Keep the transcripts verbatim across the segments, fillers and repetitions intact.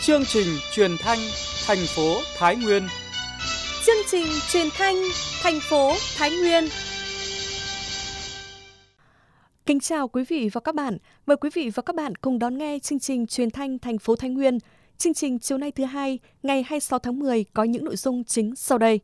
Chương trình truyền thanh thành phố Thái Nguyên. Chương trình truyền thanh thành phố Thái Nguyên. Kính chào quý vị và các bạn. Mời quý vị và các bạn cùng đón nghe chương trình truyền thanh thành phố Thái Nguyên. Chương trình chiều nay thứ hai, ngày hai mươi sáu tháng mười có những nội dung chính sau đây.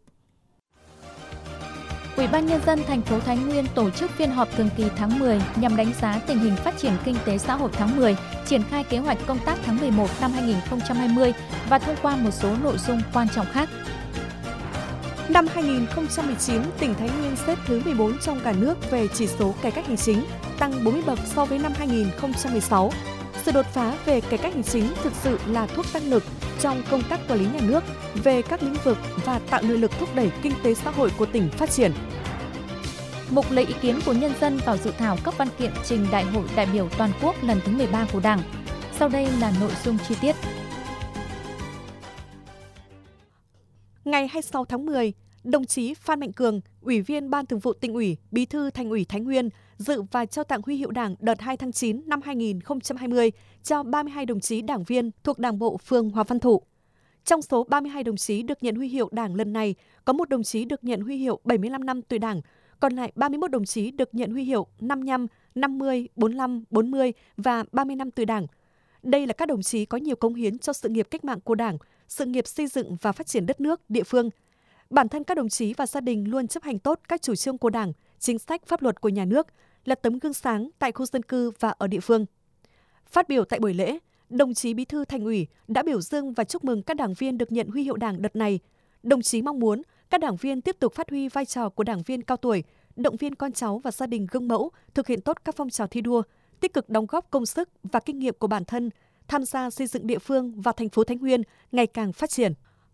Ủy ban Nhân dân thành phố Thái Nguyên tổ chức phiên họp thường kỳ tháng mười nhằm đánh giá tình hình phát triển kinh tế xã hội tháng mười, triển khai kế hoạch công tác tháng mười một năm hai nghìn không trăm hai mươi và thông qua một số nội dung quan trọng khác. Năm hai nghìn không trăm mười chín, tỉnh Thái Nguyên xếp thứ mười bốn trong cả nước về chỉ số cải cách hành chính, tăng bốn mươi bậc so với năm hai nghìn không trăm mười sáu. Sự đột phá về cải cách hành chính thực sự là thuốc tăng lực trong công tác quản lý nhà nước về các lĩnh vực và tạo nội lực thúc đẩy kinh tế xã hội của tỉnh phát triển. Mục lấy ý kiến của nhân dân vào dự thảo các văn kiện trình Đại hội đại biểu toàn quốc lần thứ mười ba của Đảng. Sau đây là nội dung chi tiết. Ngày hai mươi sáu tháng mười, đồng chí Phan Mạnh Cường, Ủy viên Ban Thường vụ Tỉnh ủy, Bí thư Thành ủy Thái Nguyên dự và trao tặng huy hiệu Đảng đợt hai tháng chín năm hai nghìn không trăm hai mươi cho ba mươi hai đồng chí đảng viên thuộc Đảng bộ phường Hòa Văn Thụ. Trong số ba mươi hai đồng chí được nhận huy hiệu Đảng lần này, có một đồng chí được nhận huy hiệu bảy mươi lăm năm tuổi Đảng, còn lại ba mươi mốt đồng chí được nhận huy hiệu năm mươi lăm, năm mươi, bốn mươi lăm, bốn mươi và ba mươi năm tuổi Đảng. Đây là các đồng chí có nhiều cống hiến cho sự nghiệp cách mạng của Đảng, sự nghiệp xây dựng và phát triển đất nước, địa phương. Bản thân các đồng chí và gia đình luôn chấp hành tốt các chủ trương của Đảng, chính sách pháp luật của nhà nước, là tấm gương sáng tại khu dân cư và ở địa phương. Phát biểu tại buổi lễ, đồng chí Bí thư Thành ủy đã biểu dương và chúc mừng các đảng viên được nhận huy hiệu Đảng đợt này. Đồng chí mong muốn các đảng viên tiếp tục phát huy vai trò của đảng viên cao tuổi, động viên con cháu và gia đình gương mẫu, thực hiện tốt các phong trào thi đua, tích cực đóng góp công sức và kinh nghiệm của bản thân, tham gia xây dựng địa phương và thành phố Thái Nguyên ngày càng phát triển.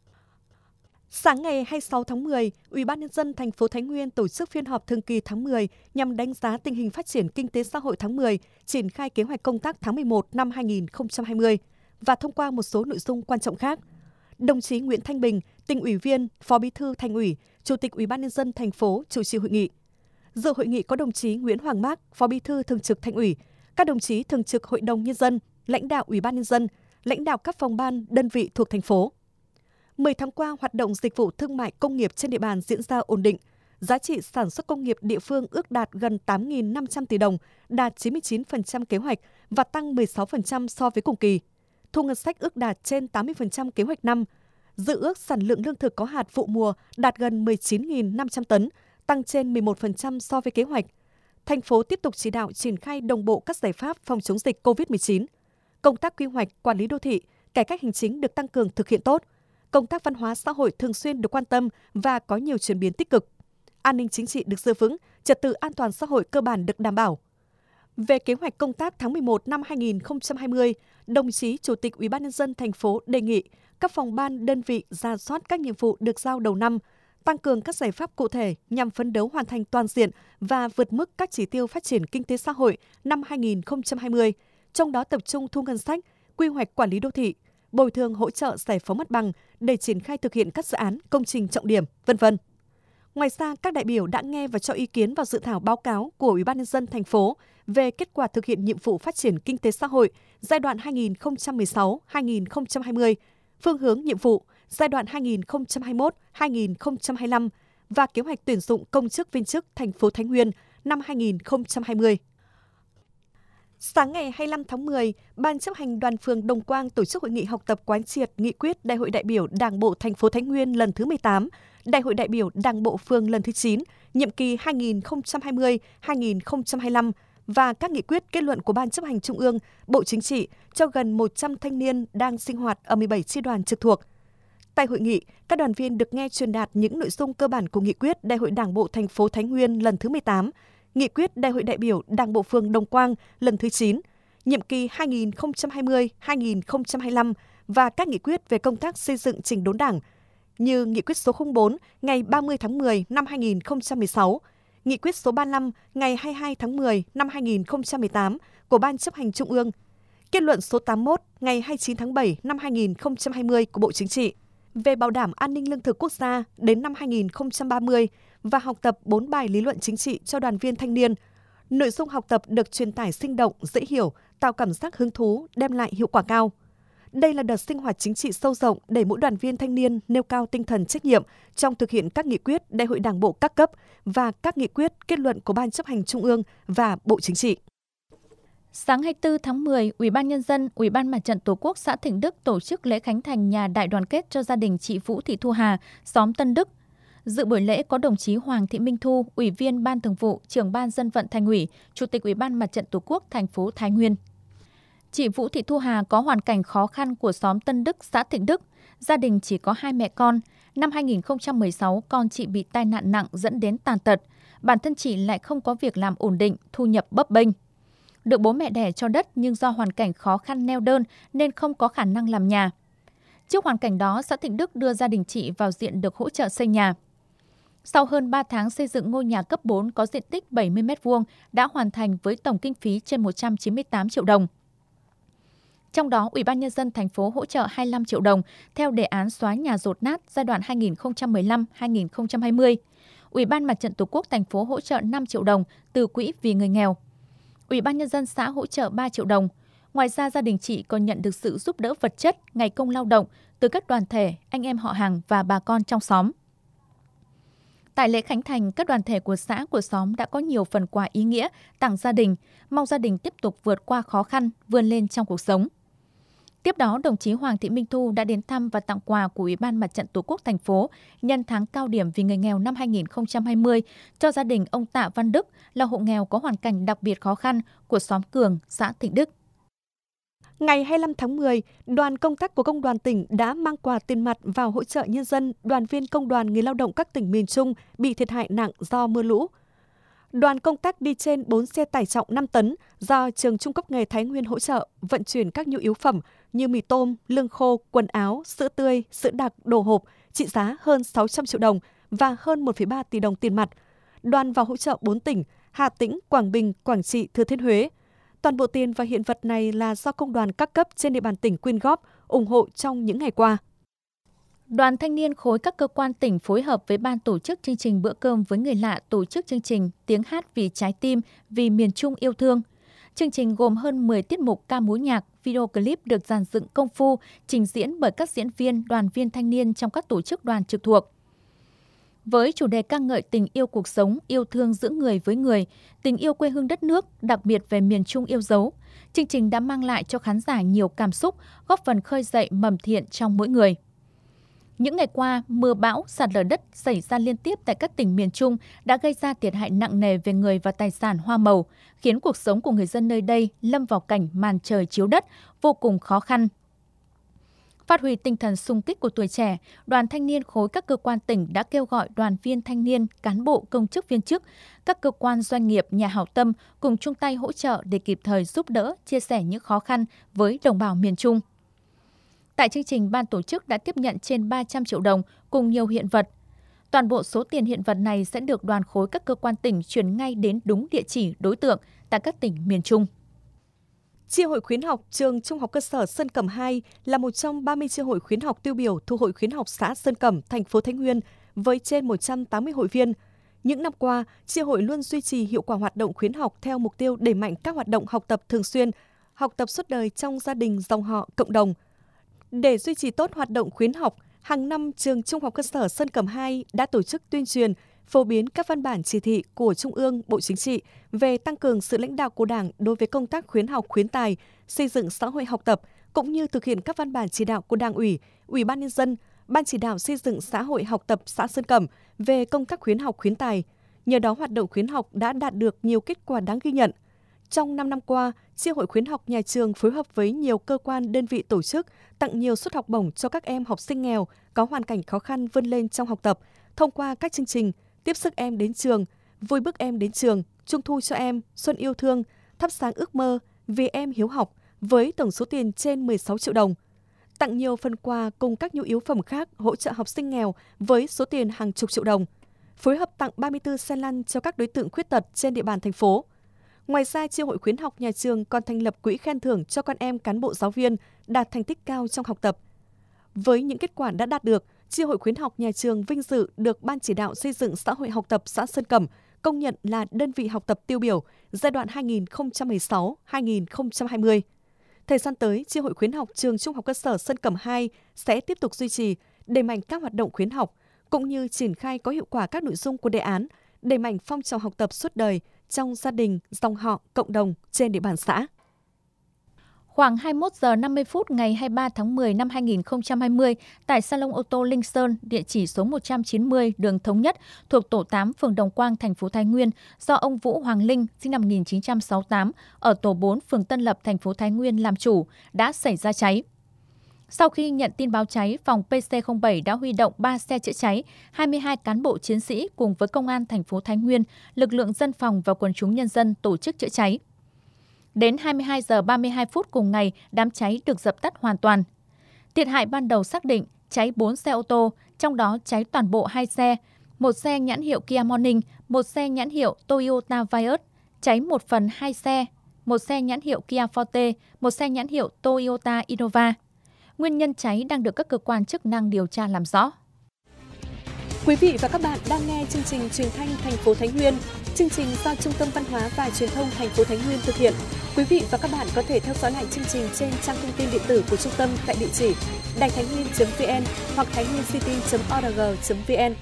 Sáng ngày hai mươi sáu tháng mười, Ủy ban Nhân dân thành phố Thái Nguyên tổ chức phiên họp thường kỳ tháng mười nhằm đánh giá tình hình phát triển kinh tế xã hội tháng mười, triển khai kế hoạch công tác tháng mười một năm hai nghìn không trăm hai mươi và thông qua một số nội dung quan trọng khác. Đồng chí Nguyễn Thanh Bình, Tỉnh ủy viên, Phó Bí thư Thành ủy, Chủ tịch Ủy ban Nhân dân thành phố chủ trì hội nghị. Dự hội nghị có đồng chí Nguyễn Hoàng Mác, Phó Bí thư Thường trực Thành ủy, các đồng chí Thường trực Hội đồng Nhân dân, lãnh đạo Ủy ban Nhân dân, lãnh đạo các phòng ban, đơn vị thuộc thành phố. mười tháng qua, hoạt động dịch vụ thương mại công nghiệp trên địa bàn diễn ra ổn định. Giá trị sản xuất công nghiệp địa phương ước đạt gần tám nghìn năm trăm tỷ đồng, đạt chín mươi chín phần trăm kế hoạch và tăng mười sáu phần trăm so với cùng kỳ. Thu ngân sách ước đạt trên tám mươi phần trăm kế hoạch năm. Dự ước sản lượng lương thực có hạt vụ mùa đạt gần mười chín nghìn năm trăm tấn, tăng trên mười một phần trăm so với kế hoạch. Thành phố tiếp tục chỉ đạo triển khai đồng bộ các giải pháp phòng chống dịch cô vít mười chín. Công tác quy hoạch, quản lý đô thị, cải cách hành chính được tăng cường thực hiện tốt. Công tác văn hóa xã hội thường xuyên được quan tâm và có nhiều chuyển biến tích cực. An ninh chính trị được giữ vững, trật tự an toàn xã hội cơ bản được đảm bảo. Về kế hoạch công tác tháng mười một năm hai nghìn không trăm hai mươi, đồng chí Chủ tịch Ủy ban Nhân dân thành phố đề nghị các phòng ban, đơn vị rà soát các nhiệm vụ được giao đầu năm, tăng cường các giải pháp cụ thể nhằm phấn đấu hoàn thành toàn diện và vượt mức các chỉ tiêu phát triển kinh tế xã hội năm hai nghìn không trăm hai mươi, trong đó tập trung thu ngân sách, quy hoạch quản lý đô thị, bồi thường hỗ trợ giải phóng mặt bằng để triển khai thực hiện các dự án, công trình trọng điểm, vân vân. Ngoài ra, các đại biểu đã nghe và cho ý kiến vào dự thảo báo cáo của Ủy ban Nhân dân thành phố về kết quả thực hiện nhiệm vụ phát triển kinh tế xã hội giai đoạn hai nghìn không trăm mười sáu đến hai nghìn không trăm hai mươi, phương hướng nhiệm vụ giai đoạn hai nghìn không trăm hai mươi mốt đến hai nghìn không trăm hai mươi lăm và kế hoạch tuyển dụng công chức viên chức thành phố Thái Nguyên năm hai nghìn không trăm hai mươi. Sáng ngày hai mươi lăm tháng mười, Ban chấp hành Đoàn phường Đồng Quang tổ chức hội nghị học tập quán triệt nghị quyết Đại hội đại biểu Đảng bộ thành phố Thái Nguyên lần thứ mười tám, Đại hội đại biểu Đảng bộ phường lần thứ chín, nhiệm kỳ hai nghìn không trăm hai mươi đến hai nghìn không trăm hai mươi lăm và các nghị quyết kết luận của Ban chấp hành Trung ương, Bộ Chính trị cho gần một trăm thanh niên đang sinh hoạt ở mười bảy chi đoàn trực thuộc. Tại hội nghị, các đoàn viên được nghe truyền đạt những nội dung cơ bản của nghị quyết Đại hội Đảng bộ thành phố Thái Nguyên lần thứ mười tám, nghị quyết Đại hội đại biểu Đảng bộ phường Đồng Quang lần thứ chín, nhiệm kỳ hai nghìn không trăm hai mươi đến hai nghìn không trăm hai mươi lăm và các nghị quyết về công tác xây dựng chỉnh đốn Đảng như nghị quyết số không bốn ngày ba mươi tháng mười năm hai nghìn không trăm mười sáu, nghị quyết số ba mươi lăm ngày hai mươi hai tháng mười năm hai nghìn không trăm mười tám của Ban chấp hành Trung ương, kết luận số tám mươi mốt ngày hai mươi chín tháng bảy năm hai nghìn không trăm hai mươi của Bộ Chính trị về bảo đảm an ninh lương thực quốc gia đến năm hai nghìn không trăm ba mươi và học tập bốn bài lý luận chính trị cho đoàn viên thanh niên. Nội dung học tập được truyền tải sinh động, dễ hiểu, tạo cảm giác hứng thú, đem lại hiệu quả cao. Đây là đợt sinh hoạt chính trị sâu rộng để mỗi đoàn viên thanh niên nêu cao tinh thần trách nhiệm trong thực hiện các nghị quyết Đại hội Đảng bộ các cấp và các nghị quyết kết luận của Ban Chấp hành Trung ương và Bộ Chính trị. Sáng hai mươi tư tháng mười, Ủy ban Nhân dân, Ủy ban Mặt trận Tổ quốc xã Thịnh Đức tổ chức lễ khánh thành nhà đại đoàn kết cho gia đình chị Vũ Thị Thu Hà, xóm Tân Đức. Dự buổi lễ có đồng chí Hoàng Thị Minh Thu, Ủy viên Ban Thường vụ, Trưởng ban Dân vận Thành ủy, Chủ tịch Ủy ban Mặt trận Tổ quốc thành phố Thái Nguyên. Chị Vũ Thị Thu Hà có hoàn cảnh khó khăn của xóm Tân Đức, xã Thịnh Đức. Gia đình chỉ có hai mẹ con. Năm hai nghìn không trăm mười sáu, con chị bị tai nạn nặng dẫn đến tàn tật. Bản thân chị lại không có việc làm ổn định, thu nhập bấp bênh. Được bố mẹ đẻ cho đất nhưng do hoàn cảnh khó khăn neo đơn nên không có khả năng làm nhà. Trước hoàn cảnh đó, xã Thịnh Đức đưa gia đình chị vào diện được hỗ trợ xây nhà. Sau hơn ba tháng xây dựng ngôi nhà cấp bốn có diện tích bảy mươi mét vuông đã hoàn thành với tổng kinh phí trên một trăm chín mươi tám triệu đồng. Trong đó, Ủy ban Nhân dân thành phố hỗ trợ hai mươi lăm triệu đồng theo đề án xóa nhà dột nát giai đoạn hai nghìn không trăm mười lăm đến hai nghìn không trăm hai mươi. Ủy ban Mặt trận Tổ quốc thành phố hỗ trợ năm triệu đồng từ quỹ vì người nghèo. Ủy ban Nhân dân xã hỗ trợ ba triệu đồng. Ngoài ra, gia đình chị còn nhận được sự giúp đỡ vật chất, ngày công lao động từ các đoàn thể, anh em họ hàng và bà con trong xóm. Tại lễ khánh thành, các đoàn thể của xã, của xóm đã có nhiều phần quà ý nghĩa tặng gia đình, mong gia đình tiếp tục vượt qua khó khăn, vươn lên trong cuộc sống. Tiếp đó, đồng chí Hoàng Thị Minh Thu đã đến thăm và tặng quà của Ủy ban Mặt trận Tổ quốc thành phố nhân tháng cao điểm vì người nghèo năm hai nghìn không trăm hai mươi cho gia đình ông Tạ Văn Đức là hộ nghèo có hoàn cảnh đặc biệt khó khăn của xóm Cường, xã Thịnh Đức. Ngày hai mươi lăm tháng mười, đoàn công tác của Công đoàn tỉnh đã mang quà tiền mặt vào hỗ trợ nhân dân, đoàn viên công đoàn người lao động các tỉnh miền Trung bị thiệt hại nặng do mưa lũ. Đoàn công tác đi trên bốn xe tải trọng năm tấn do Trường Trung cấp nghề Thái Nguyên hỗ trợ vận chuyển các nhu yếu phẩm như mì tôm, lương khô, quần áo, sữa tươi, sữa đặc, đồ hộp trị giá hơn sáu trăm triệu đồng và hơn một phẩy ba tỷ đồng tiền mặt. Đoàn vào hỗ trợ bốn tỉnh Hà Tĩnh, Quảng Bình, Quảng Trị, Thừa Thiên Huế. Toàn bộ tiền và hiện vật này là do công đoàn các cấp trên địa bàn tỉnh quyên góp, ủng hộ trong những ngày qua. Đoàn thanh niên khối các cơ quan tỉnh phối hợp với ban tổ chức chương trình Bữa cơm với người lạ tổ chức chương trình Tiếng hát vì trái tim, vì miền Trung yêu thương. Chương trình gồm hơn mười tiết mục ca múa nhạc, video clip được dàn dựng công phu, trình diễn bởi các diễn viên, đoàn viên thanh niên trong các tổ chức đoàn trực thuộc. Với chủ đề ca ngợi tình yêu cuộc sống, yêu thương giữa người với người, tình yêu quê hương đất nước, đặc biệt về miền Trung yêu dấu, chương trình đã mang lại cho khán giả nhiều cảm xúc, góp phần khơi dậy mầm thiện trong mỗi người. Những ngày qua, mưa bão, sạt lở đất xảy ra liên tiếp tại các tỉnh miền Trung đã gây ra thiệt hại nặng nề về người và tài sản hoa màu, khiến cuộc sống của người dân nơi đây lâm vào cảnh màn trời chiếu đất, vô cùng khó khăn. Phát huy tinh thần xung kích của tuổi trẻ, đoàn thanh niên khối các cơ quan tỉnh đã kêu gọi đoàn viên thanh niên, cán bộ, công chức viên chức, các cơ quan doanh nghiệp, nhà hảo tâm cùng chung tay hỗ trợ để kịp thời giúp đỡ, chia sẻ những khó khăn với đồng bào miền Trung. Tại chương trình, ban tổ chức đã tiếp nhận trên ba trăm triệu đồng cùng nhiều hiện vật. Toàn bộ số tiền hiện vật này sẽ được đoàn khối các cơ quan tỉnh chuyển ngay đến đúng địa chỉ đối tượng tại các tỉnh miền Trung. Chi hội khuyến học trường Trung học cơ sở Sơn Cẩm hai là một trong ba mươi chi hội khuyến học tiêu biểu thuộc Hội khuyến học xã Sơn Cẩm, thành phố Thái Nguyên với trên một trăm tám mươi hội viên. Những năm qua, chi hội luôn duy trì hiệu quả hoạt động khuyến học theo mục tiêu đẩy mạnh các hoạt động học tập thường xuyên, học tập suốt đời trong gia đình, dòng họ, cộng đồng. Để duy trì tốt hoạt động khuyến học, hàng năm trường Trung học cơ sở Sơn Cẩm hai đã tổ chức tuyên truyền, phổ biến các văn bản chỉ thị của Trung ương, Bộ Chính trị về tăng cường sự lãnh đạo của Đảng đối với công tác khuyến học khuyến tài, xây dựng xã hội học tập, cũng như thực hiện các văn bản chỉ đạo của Đảng ủy, Ủy ban Nhân dân, Ban chỉ đạo xây dựng xã hội học tập xã Sơn Cẩm về công tác khuyến học khuyến tài. Nhờ đó, hoạt động khuyến học đã đạt được nhiều kết quả đáng ghi nhận. Trong năm năm qua, Chi hội khuyến học nhà trường phối hợp với nhiều cơ quan đơn vị tổ chức tặng nhiều suất học bổng cho các em học sinh nghèo có hoàn cảnh khó khăn vươn lên trong học tập thông qua các chương trình tiếp sức em đến trường, vui bước em đến trường, trung thu cho em, xuân yêu thương, thắp sáng ước mơ, vì em hiếu học với tổng số tiền trên mười sáu triệu đồng. Tặng nhiều phần quà cùng các nhu yếu phẩm khác hỗ trợ học sinh nghèo với số tiền hàng chục triệu đồng. Phối hợp tặng ba mươi tư xe lăn cho các đối tượng khuyết tật trên địa bàn thành phố. Ngoài ra, Chi hội khuyến học nhà trường còn thành lập quỹ khen thưởng cho con em cán bộ giáo viên đạt thành tích cao trong học tập. Với những kết quả đã đạt được, Chi hội khuyến học nhà trường vinh dự được Ban chỉ đạo xây dựng xã hội học tập xã Sơn Cẩm công nhận là đơn vị học tập tiêu biểu giai đoạn hai nghìn không trăm mười sáu đến hai nghìn không trăm hai mươi. Thời gian tới, Chi hội khuyến học trường Trung học cơ sở Sơn Cẩm hai sẽ tiếp tục duy trì, đẩy mạnh các hoạt động khuyến học, cũng như triển khai có hiệu quả các nội dung của đề án, đẩy mạnh phong trào học tập suốt đời trong gia đình, dòng họ, cộng đồng trên địa bàn xã. Khoảng hai mươi mốt giờ năm mươi phút ngày hai mươi ba tháng mười năm hai nghìn không trăm hai mươi, tại Salon ô tô Linh Sơn, địa chỉ số một trăm chín mươi đường Thống Nhất, thuộc tổ tám phường Đồng Quang, thành phố Thái Nguyên, do ông Vũ Hoàng Linh, sinh năm một nghìn chín trăm sáu mươi tám, ở tổ bốn phường Tân Lập, thành phố Thái Nguyên làm chủ, đã xảy ra cháy. Sau khi nhận tin báo cháy, phòng P C không bảy đã huy động ba xe chữa cháy, hai mươi hai cán bộ chiến sĩ cùng với công an thành phố Thái Nguyên, lực lượng dân phòng và quần chúng nhân dân tổ chức chữa cháy. Đến hai mươi hai giờ ba mươi hai phút cùng ngày, đám cháy được dập tắt hoàn toàn. Thiệt hại ban đầu xác định cháy bốn xe ô tô, trong đó cháy toàn bộ hai xe, một xe nhãn hiệu Kia Morning, một xe nhãn hiệu Toyota Vios, cháy một phần hai xe, một xe nhãn hiệu Kia Forte, một xe nhãn hiệu Toyota Innova. Nguyên nhân cháy đang được các cơ quan chức năng điều tra làm rõ. Quý vị và các bạn đang nghe chương trình truyền thanh thành phố Thái Nguyên. Chương trình do Trung tâm Văn hóa và Truyền thông thành phố Thái Nguyên thực hiện. Quý vị và các bạn có thể theo dõi lại chương trình trên trang thông tin điện tử của trung tâm tại địa chỉ đài thái nguyên chấm vn hoặc thái nguyên city chấm org chấm vn.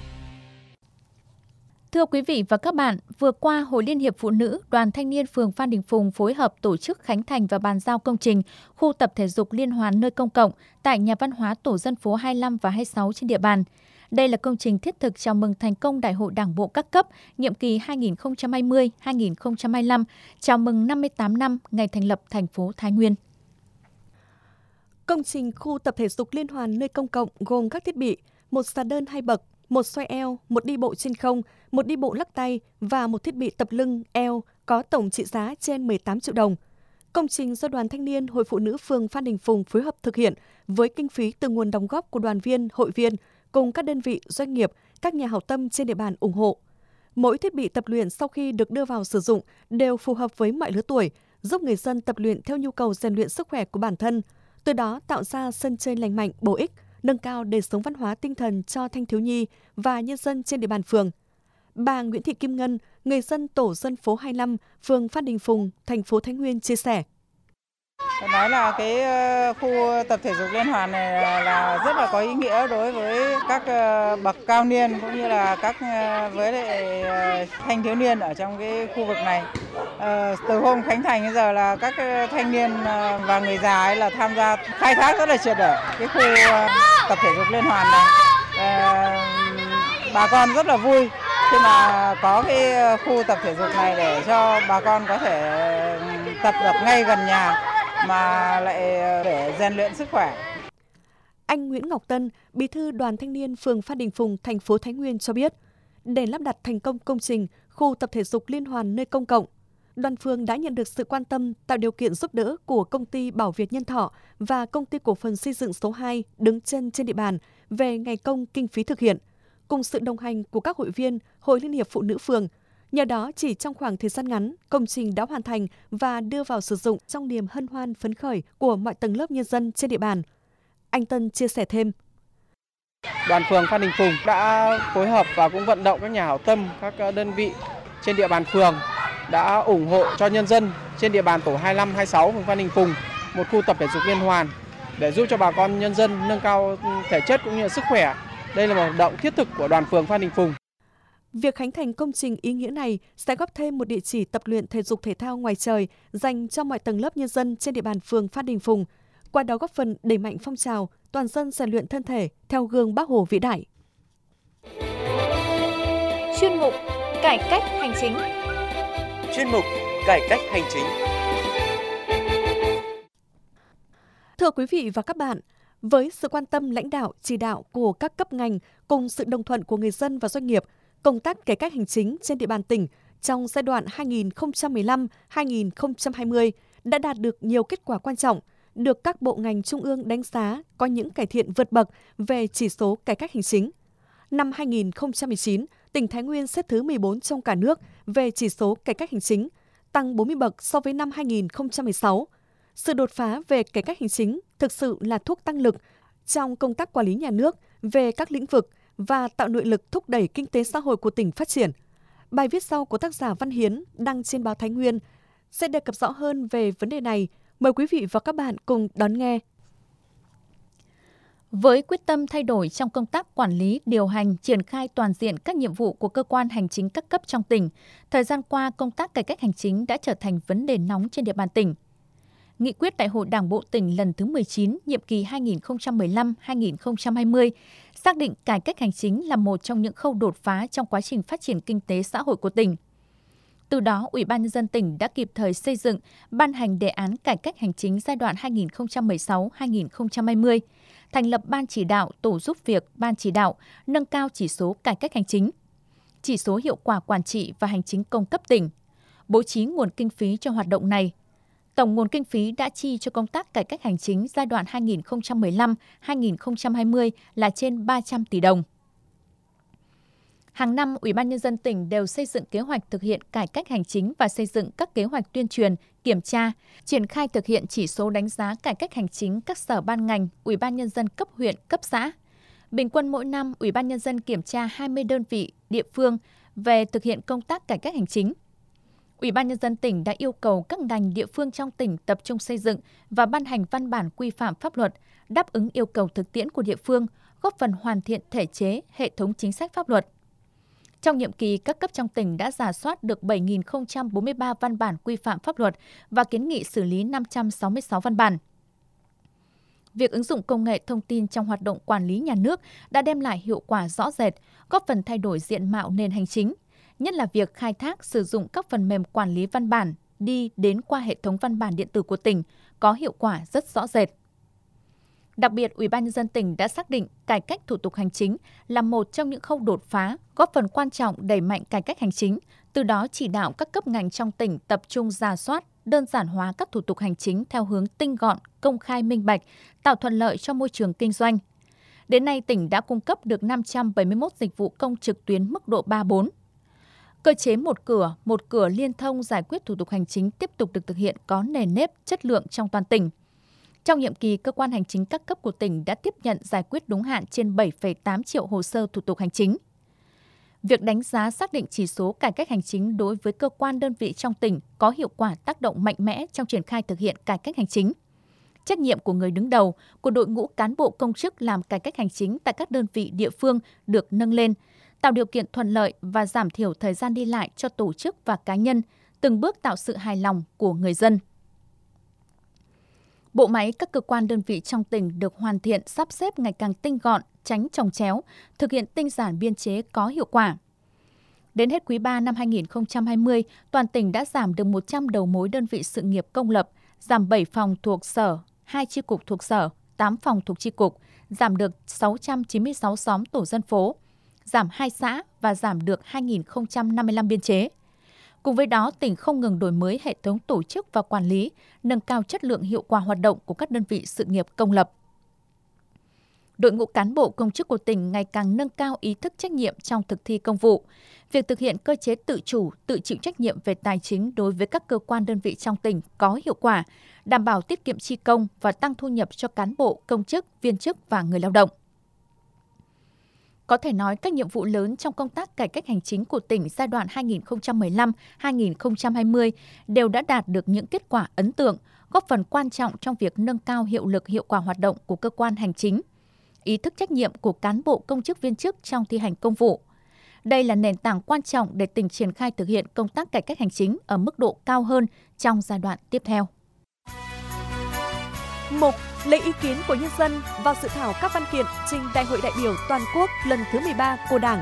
Thưa quý vị và các bạn, vừa qua Hội Liên hiệp Phụ nữ, Đoàn Thanh niên phường Phan Đình Phùng phối hợp tổ chức khánh thành và bàn giao công trình khu tập thể dục liên hoàn nơi công cộng tại nhà văn hóa tổ dân phố hai mươi lăm và hai mươi sáu trên địa bàn. Đây là công trình thiết thực chào mừng thành công Đại hội Đảng bộ các cấp nhiệm kỳ hai nghìn không trăm hai mươi đến hai nghìn không trăm hai mươi lăm, chào mừng năm mươi tám năm ngày thành lập thành phố Thái Nguyên. Công trình khu tập thể dục liên hoàn nơi công cộng gồm các thiết bị, một xà đơn hai bậc, một xoay eo, một đi bộ trên không, một đi bộ lắc tay và một thiết bị tập lưng, eo có tổng trị giá trên mười tám triệu đồng. Công trình do Đoàn Thanh niên Hội Phụ nữ phường Phan Đình Phùng phối hợp thực hiện với kinh phí từ nguồn đóng góp của đoàn viên, hội viên cùng các đơn vị, doanh nghiệp, các nhà hảo tâm trên địa bàn ủng hộ. Mỗi thiết bị tập luyện sau khi được đưa vào sử dụng đều phù hợp với mọi lứa tuổi, giúp người dân tập luyện theo nhu cầu rèn luyện sức khỏe của bản thân, từ đó tạo ra sân chơi lành mạnh, bổ ích, nâng cao đời sống văn hóa tinh thần cho thanh thiếu nhi và nhân dân trên địa bàn phường. Bà Nguyễn Thị Kim Ngân, người dân tổ dân phố hai mươi lăm, phường Phan Đình Phùng, thành phố Thái Nguyên chia sẻ. Nói là cái khu tập thể dục liên hoàn này là rất là có ý nghĩa đối với các bậc cao niên cũng như là các với lại thanh thiếu niên ở trong cái khu vực này. Từ hôm khánh thành đến giờ là các thanh niên và người già ấy là tham gia khai thác rất là triệt để cái khu tập thể dục liên hoàn này. Bà con rất là vui khi mà có cái khu tập thể dục này để cho bà con có thể tập được ngay gần nhà mà lại để rèn luyện sức khỏe. Anh Nguyễn Ngọc Tân, Bí thư Đoàn Thanh niên phường Phan Đình Phùng, thành phố Thái Nguyên cho biết, để lắp đặt thành công công trình khu tập thể dục liên hoàn nơi công cộng, đoàn phường đã nhận được sự quan tâm, tạo điều kiện giúp đỡ của công ty Bảo Việt Nhân Thọ và công ty cổ phần xây dựng số hai đứng chân trên địa bàn về ngày công kinh phí thực hiện, cùng sự đồng hành của các hội viên Hội Liên hiệp Phụ nữ phường. Nhờ đó, chỉ trong khoảng thời gian ngắn, công trình đã hoàn thành và đưa vào sử dụng trong niềm hân hoan phấn khởi của mọi tầng lớp nhân dân trên địa bàn. Anh Tân chia sẻ thêm. Đoàn phường Phan Đình Phùng đã phối hợp và cũng vận động các nhà hảo tâm, các đơn vị trên địa bàn phường đã ủng hộ cho nhân dân trên địa bàn tổ hai mươi lăm, hai mươi sáu phường Phan Đình Phùng một khu tập thể dục liên hoàn để giúp cho bà con nhân dân nâng cao thể chất cũng như là sức khỏe. Đây là một hoạt động thiết thực của đoàn phường Phan Đình Phùng. Việc khánh thành công trình ý nghĩa này sẽ góp thêm một địa chỉ tập luyện thể dục thể thao ngoài trời dành cho mọi tầng lớp nhân dân trên địa bàn phường Phan Đình Phùng, qua đó góp phần đẩy mạnh phong trào toàn dân rèn luyện thân thể theo gương Bác Hồ vĩ đại. Chuyên mục Cải cách hành chính. Chuyên mục Cải cách hành chính. Thưa quý vị và các bạn, với sự quan tâm lãnh đạo, chỉ đạo của các cấp ngành cùng sự đồng thuận của người dân và doanh nghiệp, công tác cải cách hành chính trên địa bàn tỉnh trong giai đoạn hai nghìn không trăm mười lăm đến hai nghìn không trăm hai mươi đã đạt được nhiều kết quả quan trọng, được các bộ ngành trung ương đánh giá có những cải thiện vượt bậc về chỉ số cải cách hành chính. Năm hai nghìn không trăm mười chín, tỉnh Thái Nguyên xếp thứ mười bốn trong cả nước về chỉ số cải cách hành chính, tăng bốn mươi bậc so với năm hai nghìn không trăm mười sáu. Sự đột phá về cải cách hành chính thực sự là thuốc tăng lực trong công tác quản lý nhà nước về các lĩnh vực và tạo nội lực thúc đẩy kinh tế xã hội của tỉnh phát triển. Bài viết sau của tác giả Văn Hiến đăng trên báo Thái Nguyên sẽ đề cập rõ hơn về vấn đề này Mời quý vị và các bạn cùng đón nghe. Với quyết tâm thay đổi trong công tác quản lý, điều hành, triển khai toàn diện các nhiệm vụ của cơ quan hành chính các cấp trong tỉnh, thời gian qua công tác cải cách hành chính đã trở thành vấn đề nóng trên địa bàn tỉnh. Nghị quyết Đại hội Đảng bộ tỉnh lần thứ mười chín, nhiệm kỳ hai nghìn không trăm mười lăm đến hai nghìn không trăm hai mươi, xác định cải cách hành chính là một trong những khâu đột phá trong quá trình phát triển kinh tế xã hội của tỉnh. Từ đó, Ủy ban Nhân dân tỉnh đã kịp thời xây dựng, ban hành đề án cải cách hành chính giai đoạn hai nghìn không trăm mười sáu đến hai nghìn không trăm hai mươi, thành lập ban chỉ đạo, tổ giúp việc, ban chỉ đạo, nâng cao chỉ số cải cách hành chính, chỉ số hiệu quả quản trị và hành chính công cấp tỉnh, bố trí nguồn kinh phí cho hoạt động này. Tổng nguồn kinh phí đã chi cho công tác cải cách hành chính giai đoạn hai nghìn không trăm mười lăm đến hai nghìn không trăm hai mươi là trên ba trăm tỷ đồng. Hàng năm, Ủy ban Nhân dân tỉnh đều xây dựng kế hoạch thực hiện cải cách hành chính và xây dựng các kế hoạch tuyên truyền, kiểm tra, triển khai thực hiện chỉ số đánh giá cải cách hành chính các sở ban ngành, Ủy ban Nhân dân cấp huyện, cấp xã. Bình quân mỗi năm, Ủy ban Nhân dân kiểm tra hai mươi đơn vị, địa phương về thực hiện công tác cải cách hành chính. Ủy ban Nhân dân tỉnh đã yêu cầu các ngành địa phương trong tỉnh tập trung xây dựng và ban hành văn bản quy phạm pháp luật, đáp ứng yêu cầu thực tiễn của địa phương, góp phần hoàn thiện thể chế, hệ thống chính sách pháp luật. Trong nhiệm kỳ, các cấp trong tỉnh đã rà soát được bảy nghìn không trăm bốn mươi ba văn bản quy phạm pháp luật và kiến nghị xử lý năm trăm sáu mươi sáu văn bản. Việc ứng dụng công nghệ thông tin trong hoạt động quản lý nhà nước đã đem lại hiệu quả rõ rệt, góp phần thay đổi diện mạo nền hành chính, nhất là việc khai thác sử dụng các phần mềm quản lý văn bản đi đến qua hệ thống văn bản điện tử của tỉnh có hiệu quả rất rõ rệt. Đặc biệt, Ủy ban Nhân dân tỉnh đã xác định cải cách thủ tục hành chính là một trong những khâu đột phá, góp phần quan trọng đẩy mạnh cải cách hành chính, từ đó chỉ đạo các cấp ngành trong tỉnh tập trung rà soát, đơn giản hóa các thủ tục hành chính theo hướng tinh gọn, công khai minh bạch, tạo thuận lợi cho môi trường kinh doanh. Đến nay, tỉnh đã cung cấp được năm trăm bảy mươi mốt dịch vụ công trực tuyến mức độ ba bốn. Cơ chế một cửa, một cửa liên thông giải quyết thủ tục hành chính tiếp tục được thực hiện có nề nếp, chất lượng trong toàn tỉnh. Trong nhiệm kỳ, cơ quan hành chính các cấp của tỉnh đã tiếp nhận giải quyết đúng hạn trên bảy phẩy tám triệu hồ sơ thủ tục hành chính. Việc đánh giá xác định chỉ số cải cách hành chính đối với cơ quan đơn vị trong tỉnh có hiệu quả tác động mạnh mẽ trong triển khai thực hiện cải cách hành chính. Trách nhiệm của người đứng đầu, của đội ngũ cán bộ công chức làm cải cách hành chính tại các đơn vị địa phương được nâng lên, tạo điều kiện thuận lợi và giảm thiểu thời gian đi lại cho tổ chức và cá nhân, từng bước tạo sự hài lòng của người dân. Bộ máy các cơ quan đơn vị trong tỉnh được hoàn thiện, sắp xếp ngày càng tinh gọn, tránh chồng chéo, thực hiện tinh giản biên chế có hiệu quả. Đến hết quý ba năm hai nghìn không trăm hai mươi, toàn tỉnh đã giảm được một trăm đầu mối đơn vị sự nghiệp công lập, giảm bảy phòng thuộc sở, hai chi cục thuộc sở, tám phòng thuộc chi cục, giảm được sáu trăm chín mươi sáu xóm tổ dân phố, giảm hai xã và giảm được hai nghìn không trăm năm mươi lăm biên chế. Cùng với đó, tỉnh không ngừng đổi mới hệ thống tổ chức và quản lý, nâng cao chất lượng hiệu quả hoạt động của các đơn vị sự nghiệp công lập. Đội ngũ cán bộ công chức của tỉnh ngày càng nâng cao ý thức trách nhiệm trong thực thi công vụ. Việc thực hiện cơ chế tự chủ, tự chịu trách nhiệm về tài chính đối với các cơ quan đơn vị trong tỉnh có hiệu quả, đảm bảo tiết kiệm chi công và tăng thu nhập cho cán bộ, công chức, viên chức và người lao động. Có thể nói các nhiệm vụ lớn trong công tác cải cách hành chính của tỉnh giai đoạn hai nghìn không trăm mười lăm đến hai nghìn không trăm hai mươi đều đã đạt được những kết quả ấn tượng, góp phần quan trọng trong việc nâng cao hiệu lực hiệu quả hoạt động của cơ quan hành chính, ý thức trách nhiệm của cán bộ công chức viên chức trong thi hành công vụ. Đây là nền tảng quan trọng để tỉnh triển khai thực hiện công tác cải cách hành chính ở mức độ cao hơn trong giai đoạn tiếp theo. Mục lấy ý kiến của nhân dân vào dự thảo các văn kiện trình Đại hội đại biểu toàn quốc lần thứ mười ba của Đảng.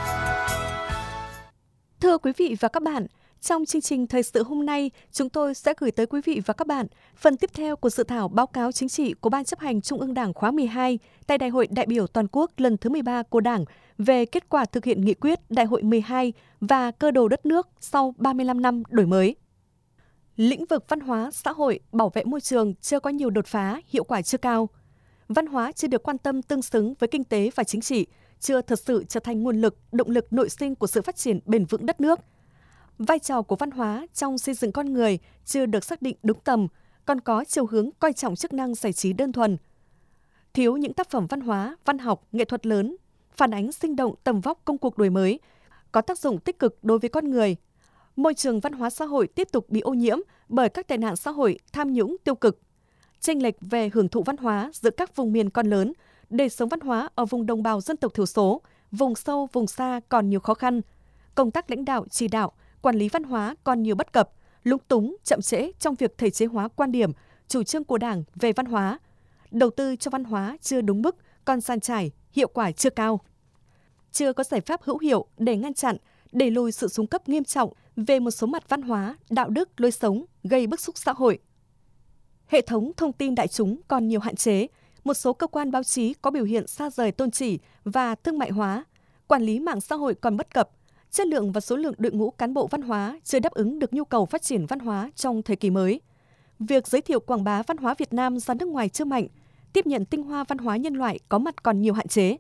Thưa quý vị và các bạn, trong chương trình thời sự hôm nay, chúng tôi sẽ gửi tới quý vị và các bạn phần tiếp theo của dự thảo báo cáo chính trị của Ban chấp hành Trung ương Đảng khóa mười hai tại Đại hội đại biểu toàn quốc lần thứ mười ba của Đảng về kết quả thực hiện nghị quyết Đại hội mười hai và cơ đồ đất nước sau ba mươi lăm năm đổi mới. Lĩnh vực văn hóa, xã hội, bảo vệ môi trường chưa có nhiều đột phá, hiệu quả chưa cao. Văn hóa chưa được quan tâm tương xứng với kinh tế và chính trị, chưa thật sự trở thành nguồn lực, động lực nội sinh của sự phát triển bền vững đất nước. Vai trò của văn hóa trong xây dựng con người chưa được xác định đúng tầm, còn có chiều hướng coi trọng chức năng giải trí đơn thuần. Thiếu những tác phẩm văn hóa, văn học, nghệ thuật lớn, phản ánh sinh động tầm vóc công cuộc đổi mới, có tác dụng tích cực đối với con người. Môi trường văn hóa xã hội tiếp tục bị ô nhiễm bởi các tệ nạn xã hội, tham nhũng tiêu cực. Chênh lệch về hưởng thụ văn hóa giữa các vùng miền còn lớn, đời sống văn hóa ở vùng đồng bào dân tộc thiểu số, vùng sâu, vùng xa còn nhiều khó khăn. Công tác lãnh đạo, chỉ đạo, quản lý văn hóa còn nhiều bất cập, lúng túng, chậm trễ trong việc thể chế hóa quan điểm, chủ trương của Đảng về văn hóa. Đầu tư cho văn hóa chưa đúng mức, còn san trải, hiệu quả chưa cao. Chưa có giải pháp hữu hiệu để ngăn chặn, đẩy lùi sự xuống cấp nghiêm trọng về một số mặt văn hóa, đạo đức, lối sống gây bức xúc xã hội. Hệ thống thông tin đại chúng còn nhiều hạn chế, một số cơ quan báo chí có biểu hiện xa rời tôn chỉ và thương mại hóa, quản lý mạng xã hội còn bất cập, chất lượng và số lượng đội ngũ cán bộ văn hóa chưa đáp ứng được nhu cầu phát triển văn hóa trong thời kỳ mới. Việc giới thiệu quảng bá văn hóa Việt Nam ra nước ngoài chưa mạnh, tiếp nhận tinh hoa văn hóa nhân loại có mặt còn nhiều hạn chế.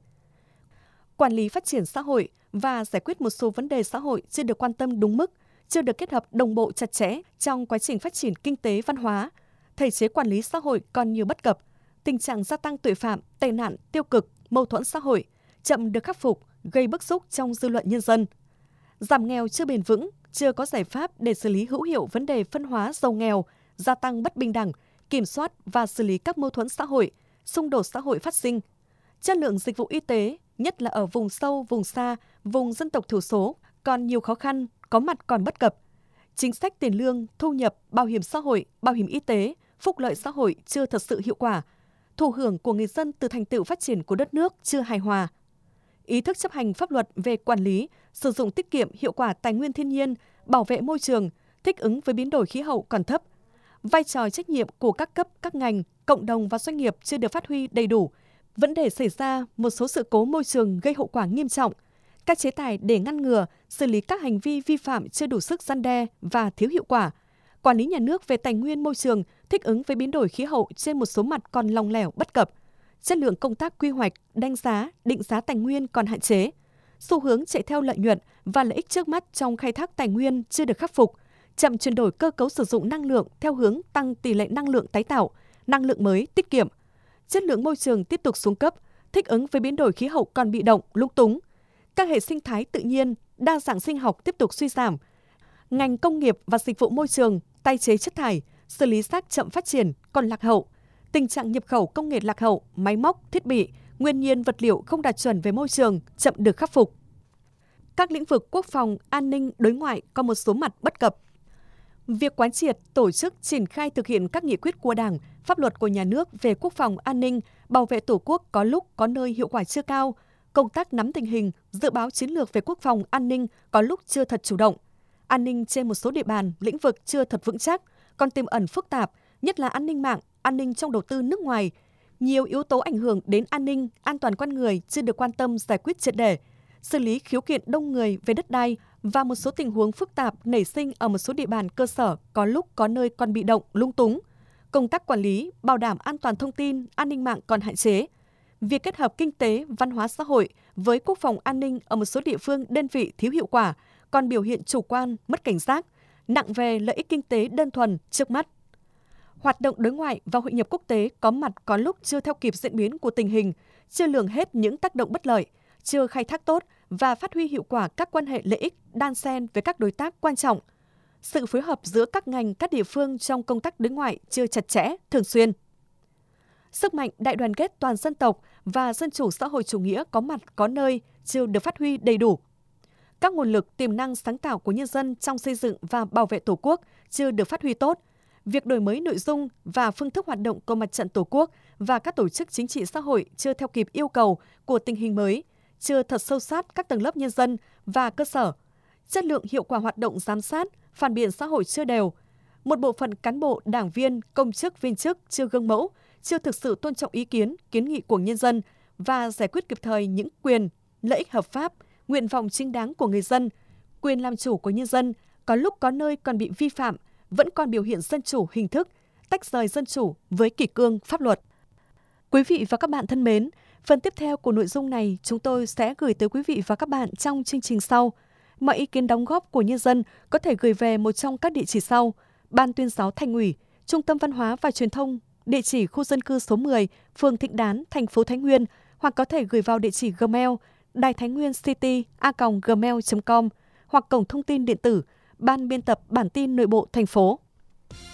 Quản lý phát triển xã hội và giải quyết một số vấn đề xã hội chưa được quan tâm đúng mức, chưa được kết hợp đồng bộ chặt chẽ trong quá trình phát triển kinh tế văn hóa. Thể chế quản lý xã hội còn nhiều bất cập, tình trạng gia tăng tội phạm, tệ nạn, tiêu cực, mâu thuẫn xã hội chậm được khắc phục, gây bức xúc trong dư luận nhân dân. Giảm nghèo chưa bền vững, chưa có giải pháp để xử lý hữu hiệu vấn đề phân hóa giàu nghèo, gia tăng bất bình đẳng, kiểm soát và xử lý các mâu thuẫn xã hội, xung đột xã hội phát sinh. Chất lượng dịch vụ y tế, nhất là ở vùng sâu, vùng xa, vùng dân tộc thiểu số, còn nhiều khó khăn, có mặt còn bất cập. Chính sách tiền lương, thu nhập, bảo hiểm xã hội, bảo hiểm y tế, phúc lợi xã hội chưa thật sự hiệu quả. Thụ hưởng của người dân từ thành tựu phát triển của đất nước chưa hài hòa. Ý thức chấp hành pháp luật về quản lý, sử dụng tiết kiệm hiệu quả tài nguyên thiên nhiên, bảo vệ môi trường, thích ứng với biến đổi khí hậu còn thấp. Vai trò trách nhiệm của các cấp, các ngành, cộng đồng và doanh nghiệp chưa được phát huy đầy đủ. Vấn đề xảy ra một số sự cố môi trường gây hậu quả nghiêm trọng. Các chế tài để ngăn ngừa, xử lý các hành vi vi phạm chưa đủ sức răn đe và thiếu hiệu quả. Quản lý nhà nước về tài nguyên môi trường, thích ứng với biến đổi khí hậu trên một số mặt còn lỏng lẻo bất cập. Chất lượng công tác quy hoạch, đánh giá, định giá tài nguyên còn hạn chế. Xu hướng chạy theo lợi nhuận và lợi ích trước mắt trong khai thác tài nguyên chưa được khắc phục. Chậm chuyển đổi cơ cấu sử dụng năng lượng theo hướng tăng tỷ lệ năng lượng tái tạo, năng lượng mới, tiết kiệm. Chất lượng môi trường tiếp tục xuống cấp, thích ứng với biến đổi khí hậu còn bị động, lung túng. Các hệ sinh thái tự nhiên, đa dạng sinh học tiếp tục suy giảm. Ngành công nghiệp và dịch vụ môi trường, tái chế chất thải, xử lý rác chậm phát triển, còn lạc hậu. Tình trạng nhập khẩu công nghệ lạc hậu, máy móc, thiết bị, nguyên nhiên vật liệu không đạt chuẩn về môi trường chậm được khắc phục. Các lĩnh vực quốc phòng, an ninh, đối ngoại có một số mặt bất cập. Việc quán triệt, tổ chức, triển khai thực hiện các nghị quyết của Đảng, pháp luật của nhà nước về quốc phòng, an ninh, bảo vệ Tổ quốc có lúc có nơi hiệu quả chưa cao. Công tác nắm tình hình, dự báo chiến lược về quốc phòng, an ninh có lúc chưa thật chủ động. An ninh trên một số địa bàn, lĩnh vực chưa thật vững chắc, còn tiềm ẩn phức tạp, nhất là an ninh mạng, an ninh trong đầu tư nước ngoài. Nhiều yếu tố ảnh hưởng đến an ninh, an toàn con người chưa được quan tâm giải quyết triệt để. Xử lý khiếu kiện đông người về đất đai và một số tình huống phức tạp nảy sinh ở một số địa bàn cơ sở có lúc có nơi còn bị động, lung túng. Công tác quản lý, bảo đảm an toàn thông tin, an ninh mạng còn hạn chế. Việc kết hợp kinh tế, văn hóa xã hội với quốc phòng an ninh ở một số địa phương đơn vị thiếu hiệu quả, còn biểu hiện chủ quan, mất cảnh giác, nặng về lợi ích kinh tế đơn thuần trước mắt. Hoạt động đối ngoại và hội nhập quốc tế có mặt có lúc chưa theo kịp diễn biến của tình hình, chưa lường hết những tác động bất lợi, chưa khai thác tốt và phát huy hiệu quả các quan hệ lợi ích đan xen với các đối tác quan trọng. Sự phối hợp giữa các ngành, các địa phương trong công tác đối ngoại chưa chặt chẽ, thường xuyên. Sức mạnh đại đoàn kết toàn dân tộc và dân chủ xã hội chủ nghĩa có mặt có nơi chưa được phát huy đầy đủ. Các nguồn lực tiềm năng sáng tạo của nhân dân trong xây dựng và bảo vệ Tổ quốc chưa được phát huy tốt. Việc đổi mới nội dung và phương thức hoạt động của Mặt trận Tổ quốc và các tổ chức chính trị xã hội chưa theo kịp yêu cầu của tình hình mới, chưa thật sâu sát các tầng lớp nhân dân và cơ sở. Chất lượng hiệu quả hoạt động giám sát, phản biện xã hội chưa đều. Một bộ phận cán bộ, đảng viên, công chức, viên chức chưa gương mẫu, chưa thực sự tôn trọng ý kiến, kiến nghị của nhân dân và giải quyết kịp thời những quyền, lợi ích hợp pháp, nguyện vọng chính đáng của người dân, quyền làm chủ của nhân dân, có lúc có nơi còn bị vi phạm, vẫn còn biểu hiện dân chủ hình thức, tách rời dân chủ với kỷ cương pháp luật. Quý vị và các bạn thân mến, phần tiếp theo của nội dung này chúng tôi sẽ gửi tới quý vị và các bạn trong chương trình sau. Mọi ý kiến đóng góp của nhân dân có thể gửi về một trong các địa chỉ sau: Ban Tuyên giáo Thành ủy, Trung tâm Văn hóa và Truyền thông, địa chỉ khu dân cư số mười, phường Thịnh Đán, thành phố Thái Nguyên, hoặc có thể gửi vào địa chỉ Gmail đài thái nguyên city a còng gmail chấm com hoặc cổng thông tin điện tử Ban biên tập bản tin nội bộ thành phố.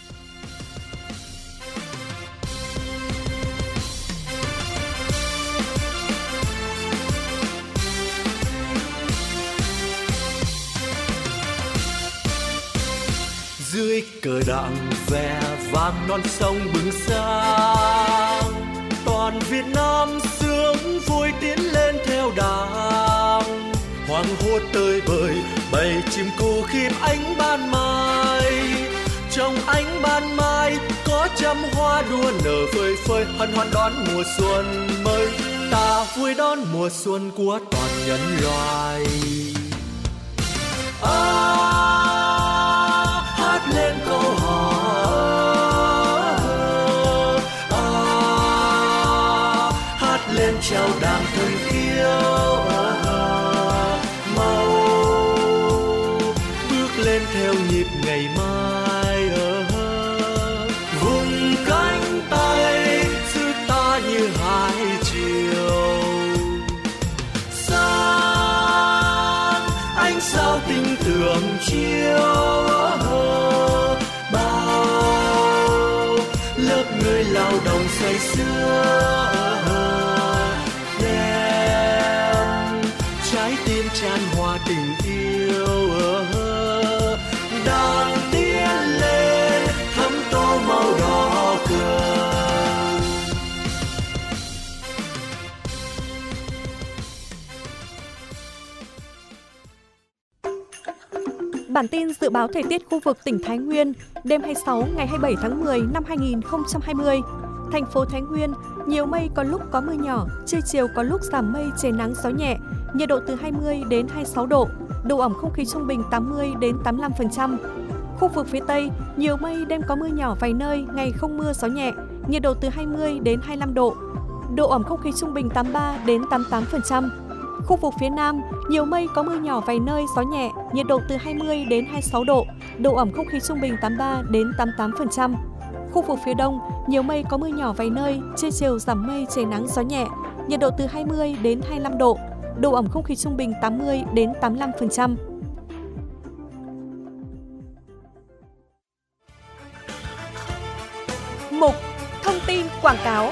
dưới cờ đảng vẻ vang non sông bừng sáng, toàn Việt Nam sướng vui tiến lên theo đảng. Hoàng hôn tơi bời bầy chim cu khiêm ánh ban mai, trong ánh ban mai có trăm hoa đua nở phơi phới, hân hoan đón mùa xuân mới. Ta vui đón mùa xuân của toàn nhân loại. À, hát lên câu hò, à, hát lên chào đảng thân yêu, à, mau bước lên theo nhịp ngày mai, à, vùng cánh tay giữ ta như hai chiều. Sáng ánh sao tinh tường chiếu, bao lớp người lao động say sưa, đem trái tim tràn hòa tình yêu, đang tiến lên thấm tô màu đỏ cờ. Bản tin dự báo thời tiết khu vực tỉnh Thái Nguyên đêm hai mươi sáu ngày hai mươi bảy tháng mười năm hai nghìn không trăm hai mươi. Thành phố Thái Nguyên nhiều mây, có lúc có mưa nhỏ, trưa chiều có lúc giảm mây, trời nắng gió nhẹ, nhiệt độ từ hai mươi đến hai mươi sáu độ, độ ẩm không khí trung bình tám mươi đến tám mươi lăm phần trăm. Khu vực phía Tây nhiều mây, đêm có mưa nhỏ vài nơi, ngày không mưa gió nhẹ, nhiệt độ từ hai mươi đến hai mươi lăm độ, độ ẩm không khí trung bình tám mươi ba đến tám mươi tám phần trăm. Khu vực phía Nam, nhiều mây, có mưa nhỏ vài nơi, gió nhẹ, nhiệt độ từ hai mươi đến hai mươi sáu độ, độ ẩm không khí trung bình tám mươi ba đến tám mươi tám phần trăm. Khu vực phía Đông, nhiều mây, có mưa nhỏ vài nơi, trưa chiều giảm mây, trời nắng gió nhẹ, nhiệt độ từ hai mươi đến hai mươi lăm độ, độ ẩm không khí trung bình tám mươi đến tám mươi lăm phần trăm. Mục thông tin quảng cáo.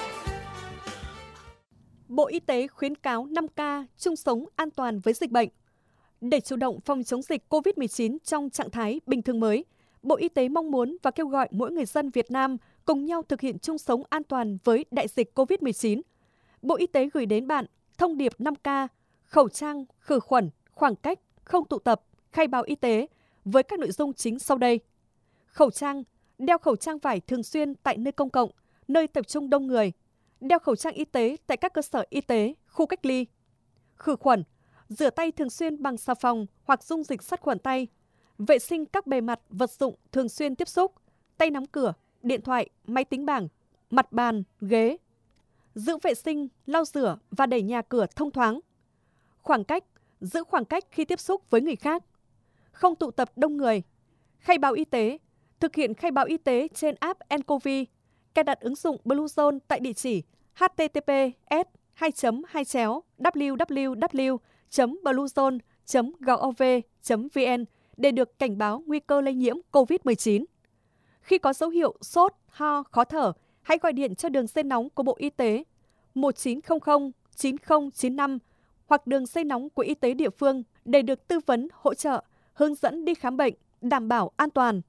Bộ Y tế khuyến cáo năm K chung sống an toàn với dịch bệnh. Để chủ động phòng chống dịch cô vít mười chín trong trạng thái bình thường mới, Bộ Y tế mong muốn và kêu gọi mỗi người dân Việt Nam cùng nhau thực hiện chung sống an toàn với đại dịch cô vít mười chín. Bộ Y tế gửi đến bạn thông điệp năm K, khẩu trang, khử khuẩn, khoảng cách, không tụ tập, khai báo y tế với các nội dung chính sau đây. Khẩu trang, đeo khẩu trang vải thường xuyên tại nơi công cộng, nơi tập trung đông người. Đeo khẩu trang y tế tại các cơ sở y tế, khu cách ly. Khử khuẩn, rửa tay thường xuyên bằng xà phòng hoặc dung dịch sát khuẩn tay. Vệ sinh các bề mặt, vật dụng thường xuyên tiếp xúc, tay nắm cửa, điện thoại, máy tính bảng, mặt bàn, ghế. Giữ vệ sinh, lau rửa và đẩy nhà cửa thông thoáng. Khoảng cách, giữ khoảng cách khi tiếp xúc với người khác. Không tụ tập đông người. Khai báo y tế, thực hiện khai báo y tế trên app en covid, cài đặt ứng dụng Bluezone tại địa chỉ h t t p s hai hai w w w chấm bluezone chấm gov chấm v n để được cảnh báo nguy cơ lây nhiễm cô vít mười chín. Khi có dấu hiệu sốt, ho, khó thở, hãy gọi điện cho đường dây nóng của Bộ Y tế một chín không không chín không chín năm hoặc đường dây nóng của y tế địa phương để được tư vấn, hỗ trợ, hướng dẫn đi khám bệnh, đảm bảo an toàn.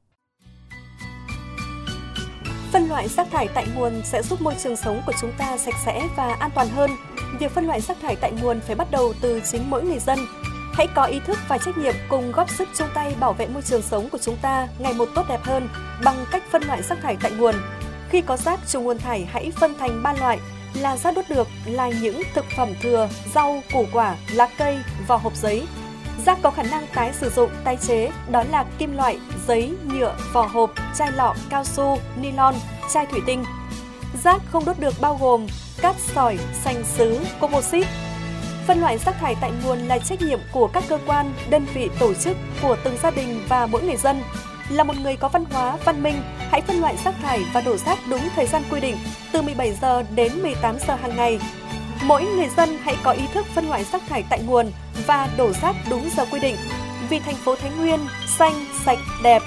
Phân loại rác thải tại nguồn sẽ giúp môi trường sống của chúng ta sạch sẽ và an toàn hơn. Việc phân loại rác thải tại nguồn phải bắt đầu từ chính mỗi người dân. Hãy có ý thức và trách nhiệm cùng góp sức chung tay bảo vệ môi trường sống của chúng ta ngày một tốt đẹp hơn bằng cách phân loại rác thải tại nguồn. Khi có rác trùng nguồn thải, hãy phân thành ba loại là rác đốt được, là những thực phẩm thừa, rau, củ quả, lá cây, vỏ hộp giấy. Rác có khả năng tái sử dụng, tái chế, đó là kim loại, giấy, nhựa, vỏ hộp, chai lọ, cao su, nylon, chai thủy tinh. Rác không đốt được bao gồm cát sỏi, sành sứ, composite. Phân loại rác thải tại nguồn là trách nhiệm của các cơ quan, đơn vị, tổ chức, của từng gia đình và mỗi người dân. Là một người có văn hóa, văn minh, hãy phân loại rác thải và đổ rác đúng thời gian quy định, từ mười bảy giờ đến mười tám giờ hàng ngày. Mỗi người dân hãy có ý thức phân loại rác thải tại nguồn và đổ rác đúng giờ quy định, vì thành phố Thái Nguyên xanh, sạch, đẹp.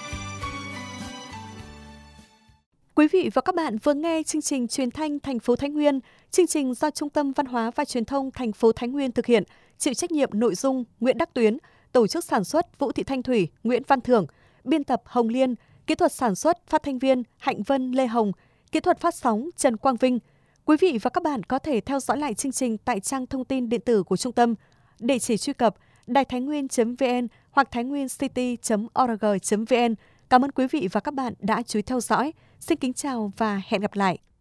Quý vị và các bạn vừa nghe chương trình truyền thanh thành phố Thái Nguyên, chương trình do Trung tâm Văn hóa và Truyền thông thành phố Thái Nguyên thực hiện, chịu trách nhiệm nội dung Nguyễn Đắc Tuyến, tổ chức sản xuất Vũ Thị Thanh Thủy, Nguyễn Văn Thưởng, biên tập Hồng Liên, kỹ thuật sản xuất phát thanh viên Hạnh Vân Lê Hồng, kỹ thuật phát sóng Trần Quang Vinh. Quý vị và các bạn có thể theo dõi lại chương trình tại trang thông tin điện tử của trung tâm. Địa chỉ truy cập đài thái nguyên chấm vn hoặc thái nguyên city chấm org chấm vn. Cảm ơn quý vị và các bạn đã chú ý theo dõi. Xin kính chào và hẹn gặp lại.